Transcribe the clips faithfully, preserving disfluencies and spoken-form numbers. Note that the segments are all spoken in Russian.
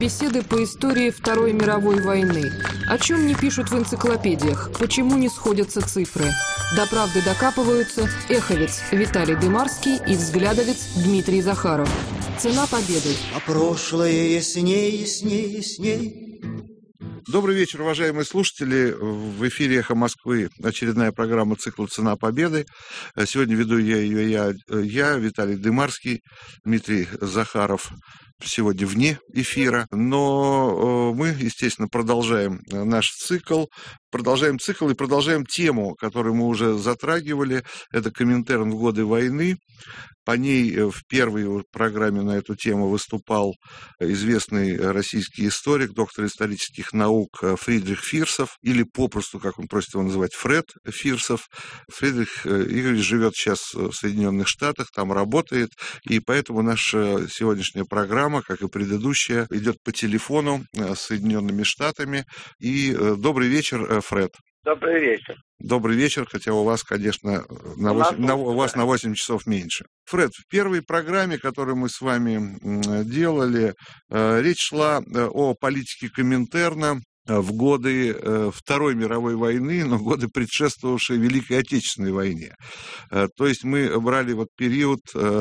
Беседы по истории Второй мировой войны. О чем не пишут в энциклопедиях, почему не сходятся цифры. До правды докапываются эховец Виталий Дымарский и взглядовец Дмитрий Захаров. Цена победы. А прошлое ясней, ясней, ясней. Добрый вечер, уважаемые слушатели. В эфире «Эхо Москвы» очередная программа цикла «Цена победы». Сегодня веду я ее я, я, Виталий Дымарский, Дмитрий Захаров сегодня вне эфира. Но мы, естественно, продолжаем наш цикл. Продолжаем цикл и продолжаем тему, которую мы уже затрагивали. Это Коминтерн в годы войны. По ней в первой программе на эту тему выступал известный российский историк, доктор исторических наук Фридрих Фирсов, или попросту, как он просит его называть, Фред Фирсов. Фридрих Игоревич живет сейчас в Соединенных Штатах, там работает, и поэтому наша сегодняшняя программа, как и предыдущая, идет по телефону с Соединенными Штатами. И добрый вечер, Фред. Добрый вечер. Добрый вечер, хотя у вас, конечно, на восемь, на, у вас на восемь часов меньше. Фред, в первой программе, которую мы с вами делали, речь шла о политике Коминтерна в годы Второй мировой войны, но годы, предшествовавшие Великой Отечественной войне. То есть мы брали вот период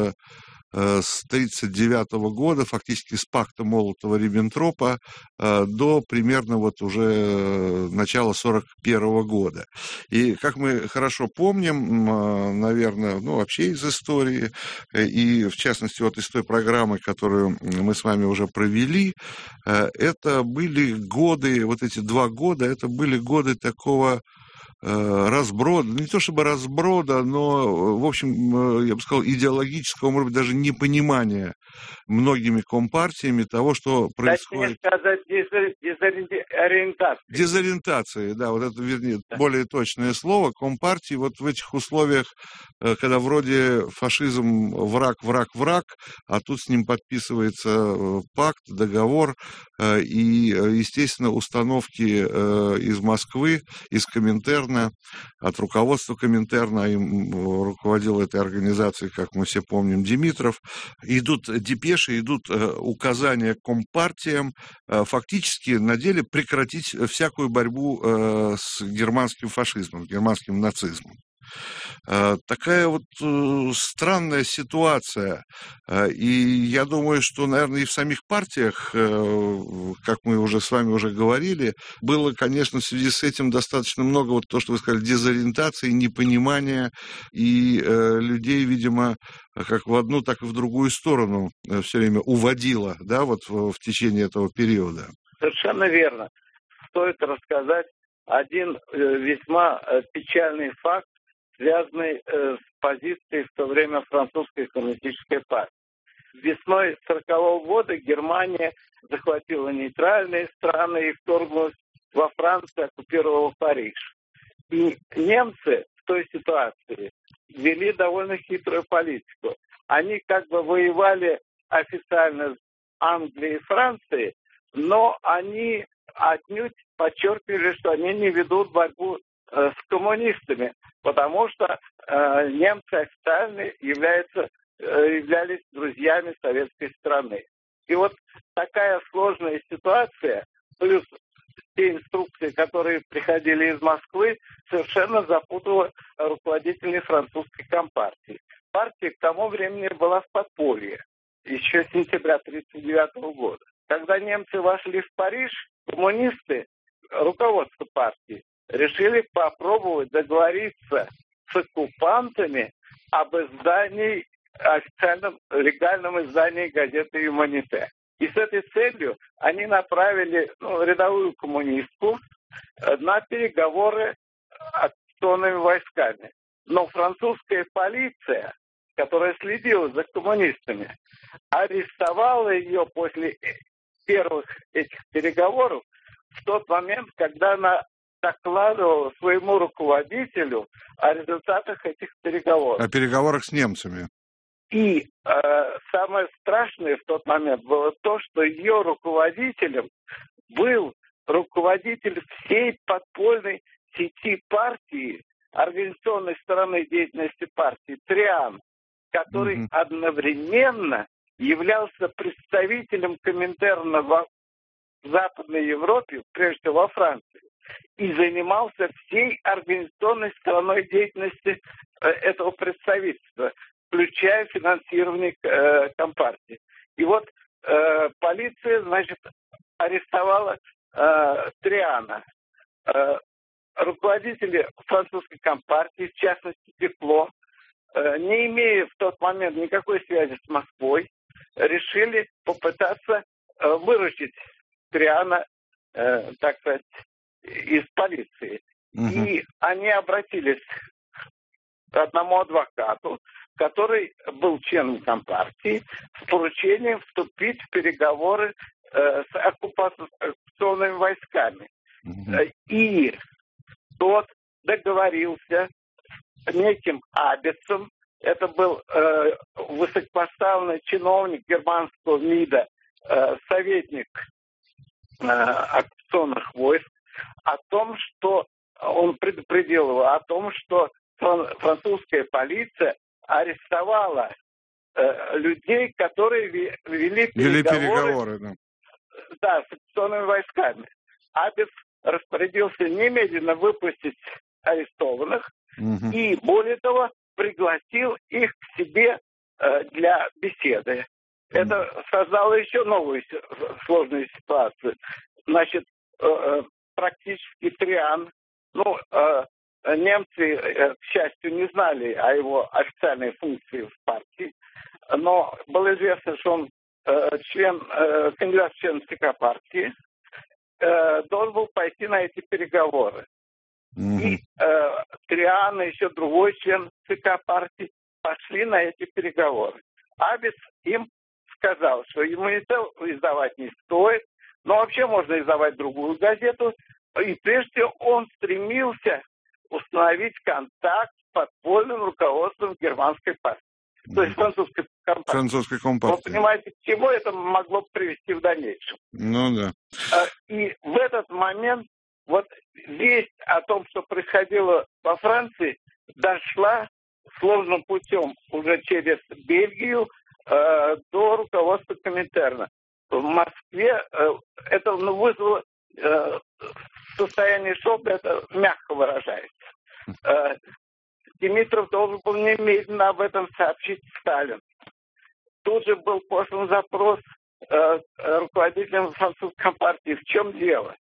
с тридцать девятого года, фактически с пакта Молотова-Риббентропа до примерно вот уже начала сорок первого года. И, как мы хорошо помним, наверное, ну, вообще из истории, и в частности вот из той программы, которую мы с вами уже провели, это были годы, вот эти два года, это были годы такого разброда, не то чтобы разброда, но, в общем, я бы сказал, идеологического, может быть, даже непонимания многими компартиями того, что происходит. Точнее сказать, дезориентации. Дезориентации, да, вот это, вернее, да. Более точное слово. Компартии вот в этих условиях, когда вроде фашизм враг, враг, враг, а тут с ним подписывается пакт, договор, и, естественно, установки из Москвы, из Коминтерна, от руководства Коминтерна, им руководил этой организацией, как мы все помним, Димитров, идут депеши, идут указания компартиям фактически на деле прекратить всякую борьбу с германским фашизмом, германским нацизмом. Такая вот странная ситуация, и я думаю, что, наверное, и в самих партиях, как мы уже с вами уже говорили, было, конечно, в связи с этим достаточно много, вот то, что вы сказали, дезориентации, непонимания, и людей, видимо, как в одну, так и в другую сторону все время уводило, да, вот в, в течение этого периода. Совершенно верно. Стоит рассказать один весьма печальный факт, связанный э, с позицией в то время французской коммунистической партии. Весной сорокового года Германия захватила нейтральные страны и вторглась во Францию, оккупировала Париж. И немцы в той ситуации вели довольно хитрую политику. Они как бы воевали официально с Англией и Францией, но они отнюдь подчеркивали, что они не ведут борьбу с коммунистами, потому что э, немцы официально являются, э, являлись друзьями советской страны. И вот такая сложная ситуация, плюс те инструкции, которые приходили из Москвы, совершенно запутала руководителей французской компартии. Партия к тому времени была в подполье, еще с сентября тридцать девятого года. Когда немцы вошли в Париж, коммунисты, руководство партии, решили попробовать договориться с оккупантами об издании, официальном легальном издании газеты «Юманите». И с этой целью они направили ну, рядовую коммунистку на переговоры с оккупационными войсками. Но французская полиция, которая следила за коммунистами, арестовала ее после первых этих переговоров в тот момент, когда она докладывал своему руководителю о результатах этих переговоров. О переговорах с немцами. И э, самое страшное в тот момент было то, что ее руководителем был руководитель всей подпольной сети партии, организационной стороны деятельности партии, Триан, который mm-hmm. одновременно являлся представителем Коминтерна во в Западной Европе, прежде всего во Франции, и занимался всей организационной стороной деятельности э, этого представительства, включая финансирование э, Компартии. И вот э, полиция, значит, арестовала э, Триана. Э, руководители французской Компартии, в частности Декло, э, не имея в тот момент никакой связи с Москвой, решили попытаться э, выручить Триана, э, так сказать, из полиции. Угу. И они обратились к одному адвокату, который был членом Компартии, с поручением вступить в переговоры э, с оккупационными войсками. Угу. И тот договорился с неким Абецом, это был э, высокопоставленный чиновник германского МИДа, э, советник э, оккупационных войск, о том, что он предупредил его, о том, что французская полиция арестовала э, людей, которые вели переговоры, вели переговоры да. Да, с оккупационными войсками. Абец распорядился немедленно выпустить арестованных, угу. и, более того, пригласил их к себе э, для беседы. Угу. Это создало еще новую сложную ситуацию. Значит, э, практически Триан, ну, э, немцы, э, к счастью, не знали о его официальной функции в партии, но было известно, что он э, член, э, кандидат в член ЦК партии, э, должен был пойти на эти переговоры. Mm-hmm. И э, Триан и еще другой член ЦК партии пошли на эти переговоры. Абец им сказал, что иммунитет издавать не стоит, но вообще можно издавать другую газету. И прежде он стремился установить контакт с подпольным руководством германской партии. Mm-hmm. То есть французской компартии. Французской компартии. Вы понимаете, к чему это могло привести в дальнейшем? Ну да. И в этот момент вот весть о том, что происходило во Франции, дошла сложным путем уже через Бельгию э, до руководства Коминтерна. В Москве э, это ну, вызвало э, состояние шока, это мягко выражается. Э, Димитров должен был немедленно об этом сообщить Сталину. Тут же был послан запрос э, руководителям французской компартии. В чем дело?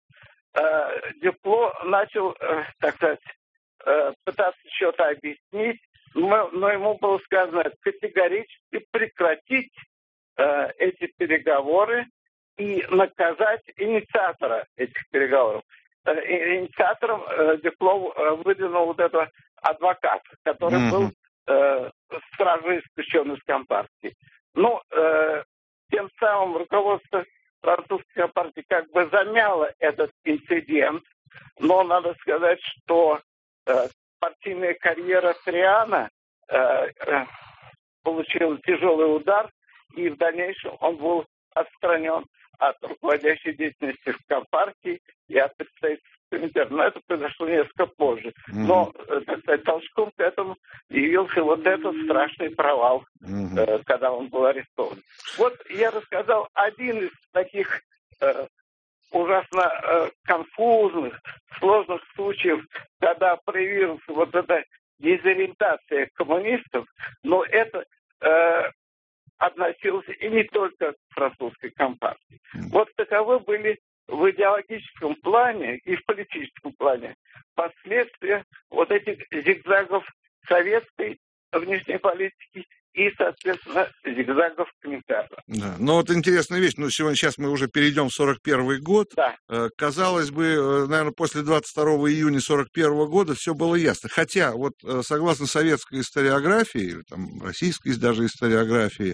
Э, Декло начал, э, так сказать, э, пытаться что-то объяснить, но, но ему было сказано категорически прекратить э, эти переговоры и наказать инициатора этих переговоров. Э, инициатором э, Декло э, выдвинул вот этого адвоката, который mm-hmm. был э, сразу исключен из компартии. Ну, э, тем самым руководство французской компартии как бы замяло этот инцидент, но надо сказать, что э, партийная карьера Триана э, э, получила тяжелый удар, и в дальнейшем он был отстранен от руководящей деятельности в компартии и от представительства Коминтерна. Но это произошло несколько позже. Mm-hmm. Но, так сказать, толчком к этому явился вот этот страшный провал, mm-hmm. э, когда он был арестован. Вот я рассказал один из таких э, ужасно э, конфузных, сложных случаев, когда проявилась вот эта дезориентация коммунистов, но это э, относилось и не только к французской компартии. Mm-hmm. Вот таковы были в идеологическом плане и в политическом плане последствия вот этих зигзагов советской внешней политики и, соответственно, зигзагов Коминтерна. Да. Ну вот интересная вещь, ну сегодня сейчас мы уже перейдем в сорок первый год. Да. Казалось бы, наверное, после двадцать второго июня сорок первого года все было ясно. Хотя, вот согласно советской историографии, там, российской даже историографии,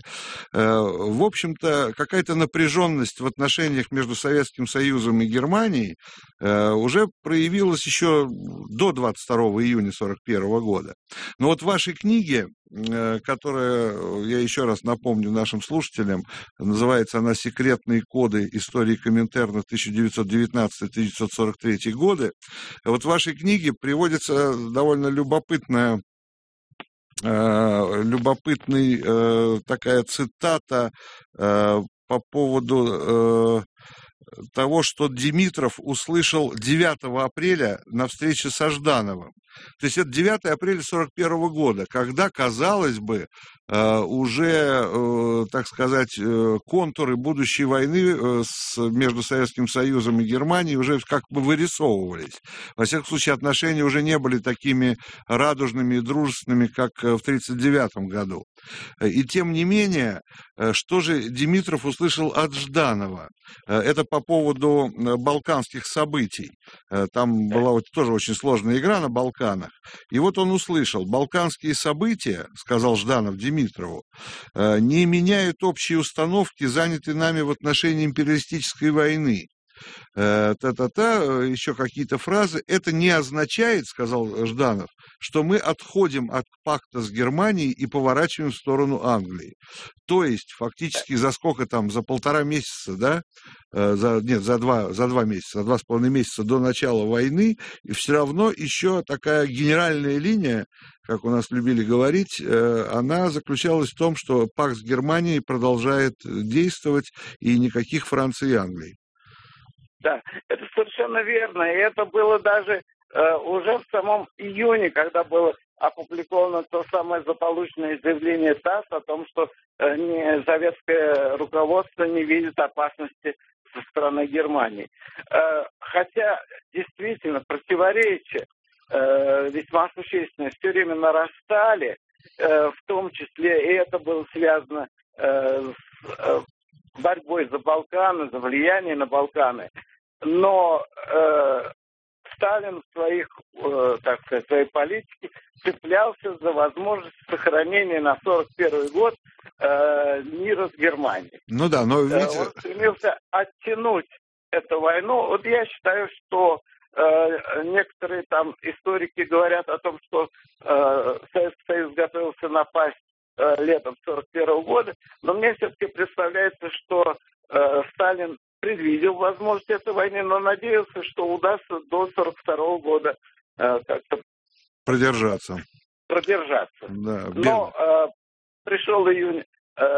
в общем-то, какая-то напряженность в отношениях между Советским Союзом и Германией уже проявилась еще до двадцать второго июня сорок первого года. Но вот в вашей книге, которая, я еще раз напомню нашим слушателям, называется она «Секретные коды истории Коминтерна тысяча девятьсот девятнадцатый — тысяча девятьсот сорок третий годы». Вот в вашей книге приводится довольно любопытная, э, любопытный, э, такая цитата э, по поводу того, что Димитров услышал девятого апреля на встрече со Ждановым. То есть это девятого апреля сорок первого года, когда, казалось бы, уже, так сказать, контуры будущей войны между Советским Союзом и Германией уже как бы вырисовывались. Во всяком случае, отношения уже не были такими радужными и дружественными, как в тридцать девятом году. И тем не менее, что же Димитров услышал от Жданова? Это по поводу балканских событий. Там была вот тоже очень сложная игра на Балканах. И вот он услышал: балканские события, сказал Жданов Димитрову, не меняют общей установки, занятой нами в отношении империалистической войны. Та-та-та, еще какие-то фразы. Это не означает, сказал Жданов, что мы отходим от пакта с Германией и поворачиваем в сторону Англии. То есть, фактически, за сколько там, за полтора месяца, да, за, нет, за два, за два месяца, за два с половиной месяца до начала войны, и все равно еще такая генеральная линия, как у нас любили говорить, она заключалась в том, что пакт с Германией продолжает действовать, и никаких Франции и Англии. Да, это совершенно верно. И это было даже э, уже в самом июне, когда было опубликовано то самое злополучное заявление ТАСС о том, что э, не, советское руководство не видит опасности со стороны Германии. Э, хотя действительно противоречия э, весьма существенные все время нарастали, э, в том числе и это было связано э, с э, борьбой за Балканы, за влияние на Балканы. Но э, Сталин в своих, э, так сказать, своей политике цеплялся за возможность сохранения на сорок первый год э, мира с Германией. Ну да, но видите... Он стремился оттянуть эту войну. Вот я считаю, что э, некоторые там историки говорят о том, что э, Советский Союз готовился напасть э, летом сорок первого года, но мне все-таки представляется, что э, Сталин предвидел возможность этой войны, но надеялся, что удастся до сорок второго года э, как-то продержаться. продержаться. Да, но э, пришел июнь,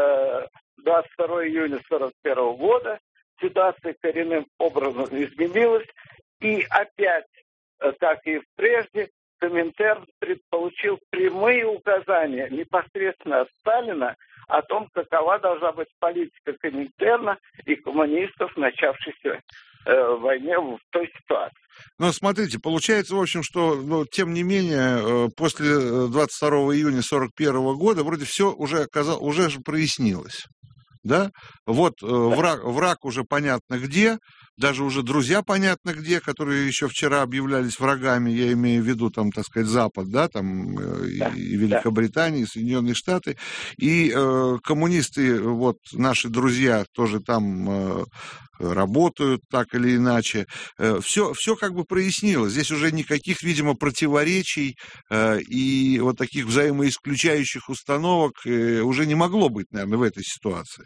э, двадцать второго июня сорок первого года, ситуация коренным образом изменилась, и опять, э, как и прежде, Коминтерн получил прямые указания непосредственно от Сталина о том, какова должна быть политика Коминтерна и коммунистов, начавшейся э, войне в той ситуации. Ну, смотрите, получается, в общем, что, ну, тем не менее, после двадцать второго июня сорок первого года вроде все уже оказалось, уже же прояснилось. Да? Вот э, враг, враг уже понятно где, даже уже друзья понятно где, которые еще вчера объявлялись врагами, я имею в виду, там, так сказать, Запад, да, там, э, да, и Великобритания, и Соединенные Штаты, и э, коммунисты, вот, наши друзья тоже там э, работают так или иначе. Э, все, все как бы прояснилось. Здесь уже никаких, видимо, противоречий э, и вот таких взаимоисключающих установок э, уже не могло быть, наверное, в этой ситуации.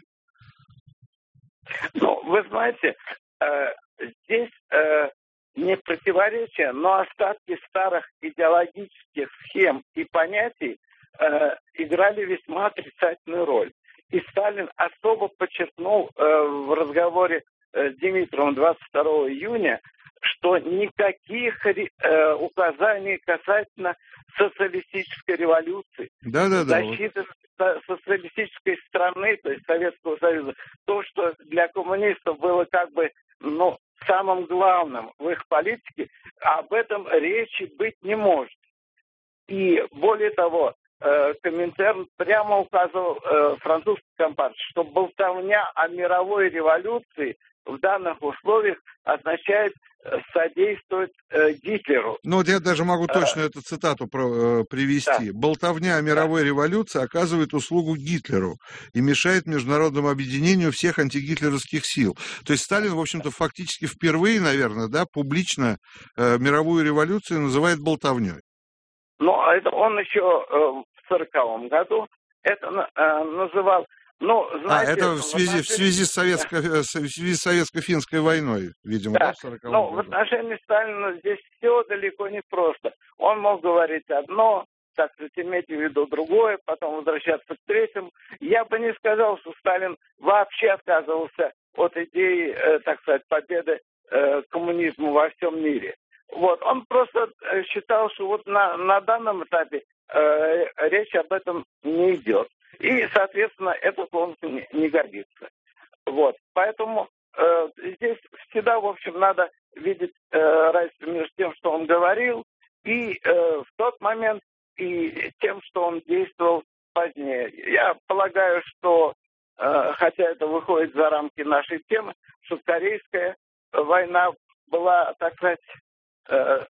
Ну, вы знаете, э, здесь э, не противоречия, но остатки старых идеологических схем и понятий э, играли весьма отрицательную роль. И Сталин особо подчеркнул э, в разговоре э, с Димитровым двадцать второго июня, что никаких э, указаний касательно социалистической революции, да, да, да, защиты социалистической страны, то есть Советского Союза, то, что для коммунистов было как бы, ну, самым главным в их политике, об этом речи быть не может. И более того, э, Коминтерн прямо указывал э, французской компартии, что болтовня о мировой революции в данных условиях означает содействовать э, Гитлеру. Ну, вот я даже могу точно а, эту цитату про, э, привести. Да. «Болтовня о мировой да. революции оказывает услугу Гитлеру и мешает международному объединению всех антигитлеровских сил». То есть Сталин, в общем-то, фактически впервые, наверное, да, публично э, мировую революцию называет болтовней. Ну, это он еще э, в сороковом году это э, называл. Ну, знаете, а, это в связи, в связи, с, советско, в связи с советско-финской войной, видимо, да, да в сороковом Ну, году. В отношении Сталина здесь все далеко не просто. Он мог говорить одно, так сказать, иметь в виду другое, потом возвращаться к третьему. Я бы не сказал, что Сталин вообще отказывался от идеи, э, так сказать, победы э, коммунизма во всем мире. Вот, он просто считал, что вот на, на данном этапе э, речь об этом не идет. И, соответственно, это полностью не, не годится. Вот, поэтому э, здесь всегда, в общем, надо видеть э, разницу между тем, что он говорил, и э, в тот момент, и тем, что он действовал позднее. Я полагаю, что, э, хотя это выходит за рамки нашей темы, что Корейская война была, так сказать, э,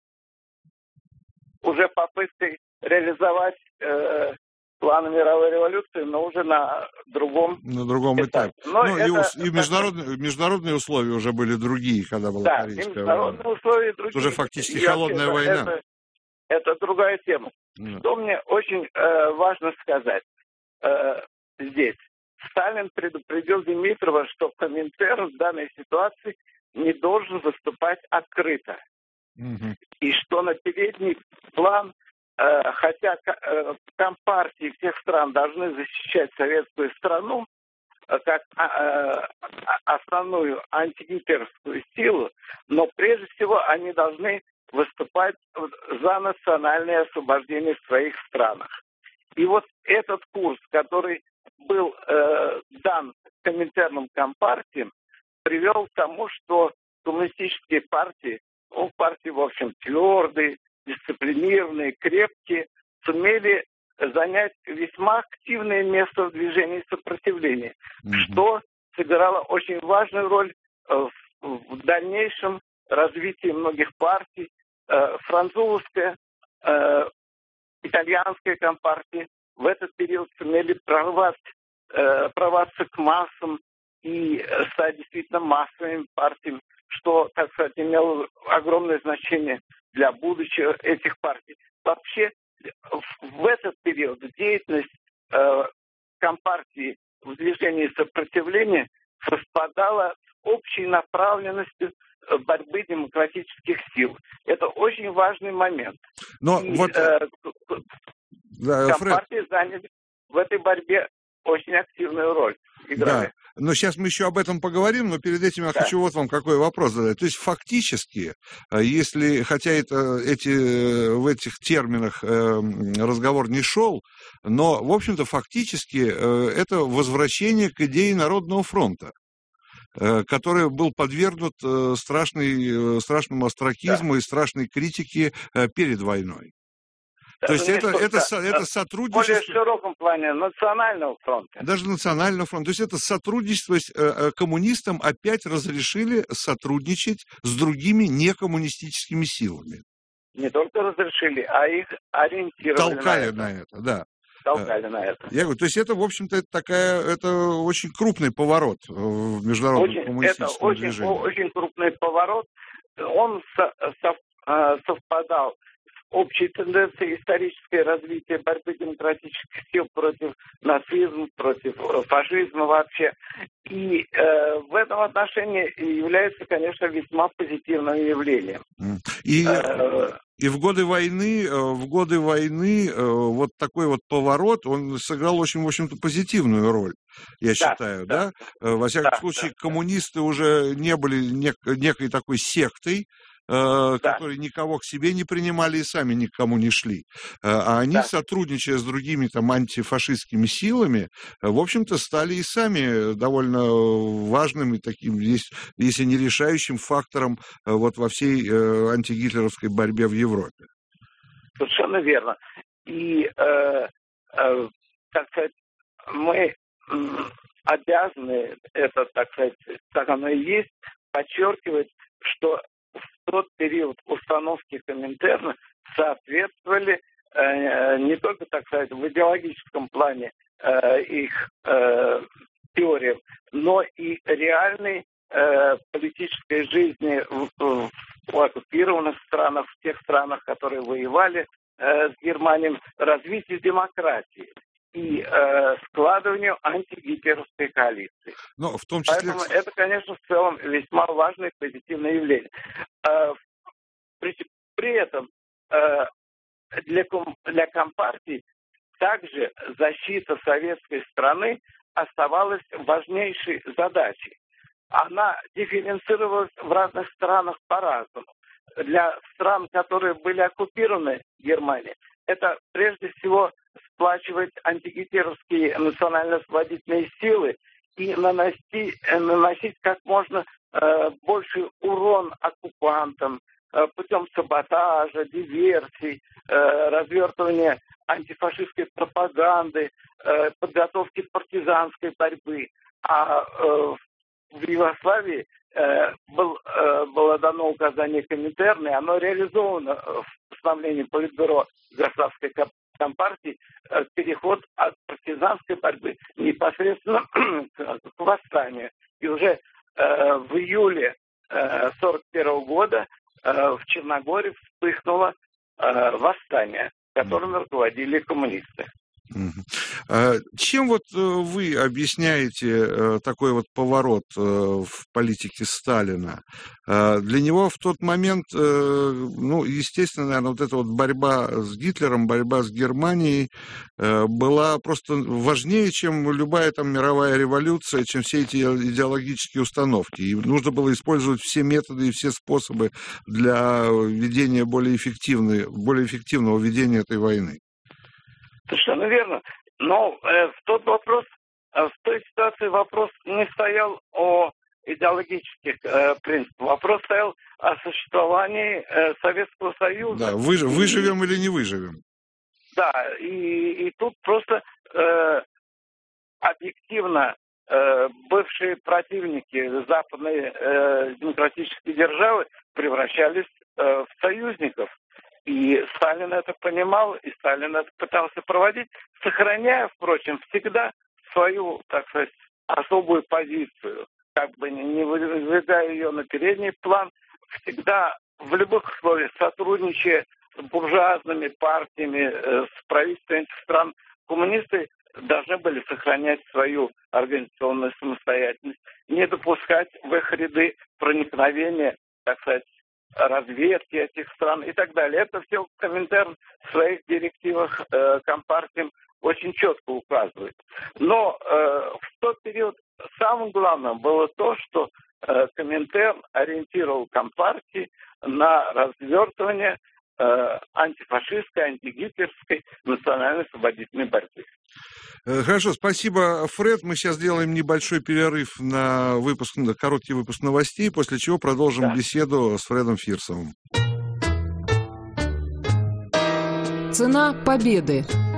уже попыткой реализовать э, планы мировой революции, но уже на другом На другом этапе. этапе. Но ну, это, и ус, и международные, международные условия уже были другие, когда была да, Корейская международные война. условия другие. Это уже фактически и холодная это, война. Это, это другая тема. Mm. Что мне очень э, важно сказать э, здесь. Сталин предупредил Димитрова, что Коминтерн в данной ситуации не должен выступать открыто. Mm-hmm. И что на передний план, э, хотя э, компартии всех стран должны защищать советскую страну, э, как э, основную антигитлеровскую силу, но прежде всего они должны выступать за национальное освобождение в своих странах. И вот этот курс, который был э, дан Коминтерном компартиям, привел к тому, что коммунистические партии, ну, партии, в общем, твердые, дисциплинированные, крепкие, сумели занять весьма активное место в движении сопротивления, mm-hmm. что сыграло очень важную роль э, в, в дальнейшем развитии многих партий. Э, французская, э, итальянская компартия в этот период сумели прорваться, э, прорваться к массам и стать действительно массовыми партиями, что, так сказать, имело огромное значение для будущего этих партий. Вообще, в этот период деятельность э, компартии в движении сопротивления совпадала с общей направленностью борьбы демократических сил. Это очень важный момент. Но и вот... э, да, компартии Фред... заняли в этой борьбе очень активную роль. Играли. Да, но сейчас мы еще об этом поговорим, но перед этим я да. хочу вот вам какой вопрос задать. То есть фактически, если, хотя это, эти, в этих терминах разговор не шел, но, в общем-то, фактически это возвращение к идее Народного фронта, который был подвергнут страшной, страшному остракизму да. и страшной критике перед войной. То есть это, это, это сотрудничество... В более широком плане национального фронта. Даже национального фронта. То есть это сотрудничество с коммунистам опять разрешили сотрудничать с другими некоммунистическими силами. Не только разрешили, а их ориентировали Толкали на это. на это, да. Толкали на это. Я говорю, то есть это, в общем-то, это такая, это очень крупный поворот в международном очень, коммунистическом это движении. Это очень, очень крупный поворот. Он со, со, совпадал общей тенденции историческое развитие борьбы демократических сил против нацизма, против фашизма вообще. И э, в этом отношении является, конечно, весьма позитивным явлением. И, э, и в годы войны, в годы войны вот такой вот поворот, он сыграл очень, в общем-то, позитивную роль, я да, считаю, да? да? Во всяком да, случае, да, коммунисты да. уже не были нек- некой такой сектой, Да. которые никого к себе не принимали и сами никому не шли. А они, да. сотрудничая с другими там антифашистскими силами, в общем-то, стали и сами довольно важным и таким, если не решающим фактором вот во всей антигитлеровской борьбе в Европе. Совершенно верно. И, э, э, так сказать, мы обязаны, это, так сказать, так оно и есть, подчеркивать, что в тот период установки Коминтерна соответствовали э, не только, так сказать, в идеологическом плане э, их э, теориям, но и реальной э, политической жизни в, в, в оккупированных странах, в тех странах, которые воевали э, с Германией, развитию демократии и э, складыванию антигитлеровской коалиции. Но в том числе... Поэтому это, конечно, в целом весьма важное позитивное явление. Э, при, при этом э, для, для компартии также защита советской страны оставалась важнейшей задачей. она дифференцировалась в разных странах по-разному. Для стран, которые были оккупированы Германией, это прежде всего сплачивать антигитлеровские национально-освободительные силы и наносить, наносить как можно э, больший урон оккупантам э, путем саботажа, диверсий, э, развертывания антифашистской пропаганды, э, подготовки партизанской борьбы. А э, в Югославии э, был, э, было дано указание Коминтерна, и оно реализовано в постановлении Политбюро Югославской компартии, э, переход от партизанской борьбы непосредственно к восстанию. И уже э, в июле э, сорок первого года э, в Черногории вспыхнуло э, восстание, которым руководили коммунисты. Чем вот вы объясняете такой вот поворот в политике Сталина? Для него в тот момент, ну, естественно, наверное, вот эта вот борьба с Гитлером, борьба с Германией была просто важнее, чем любая там мировая революция, чем все эти идеологические установки. И нужно было использовать все методы и все способы для ведения более эффективной, более эффективного ведения этой войны. Совершенно верно. Но э, в тот вопрос, э, в той ситуации вопрос не стоял о идеологических э, принципах. Вопрос стоял о существовании э, Советского Союза. Да, вы, выживем или не выживем. Да, и, и тут просто э, объективно э, бывшие противники западной э, демократической державы превращались э, в союзников. И Сталин это понимал, и Сталин это пытался проводить, сохраняя, впрочем, всегда свою, так сказать, особую позицию, как бы не выдвигая ее на передний план, всегда в любых условиях сотрудничая с буржуазными партиями, с правительствами этих стран, коммунисты должны были сохранять свою организационную самостоятельность, не допускать в их ряды проникновения, так сказать, разведки этих стран и так далее. Это все Коминтерн в своих директивах э, компартиям очень четко указывает. Но э, в тот период самым главным было то, что э, Коминтерн ориентировал компартии на развертывание э, антифашистской, антигитлеровской национально-освободительной борьбы. Хорошо, спасибо, Фред. Мы сейчас сделаем небольшой перерыв на выпуск, на короткий выпуск новостей, после чего продолжим да. беседу с Фредом Фирсовым. Цена победы.